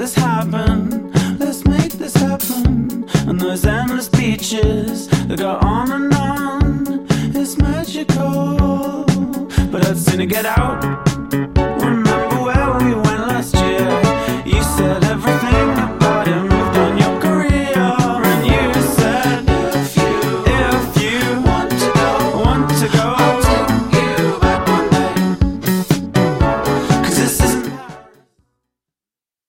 this happen. Let's make this happen. And those endless beaches that go on and on. It's magical, but I'd sooner get out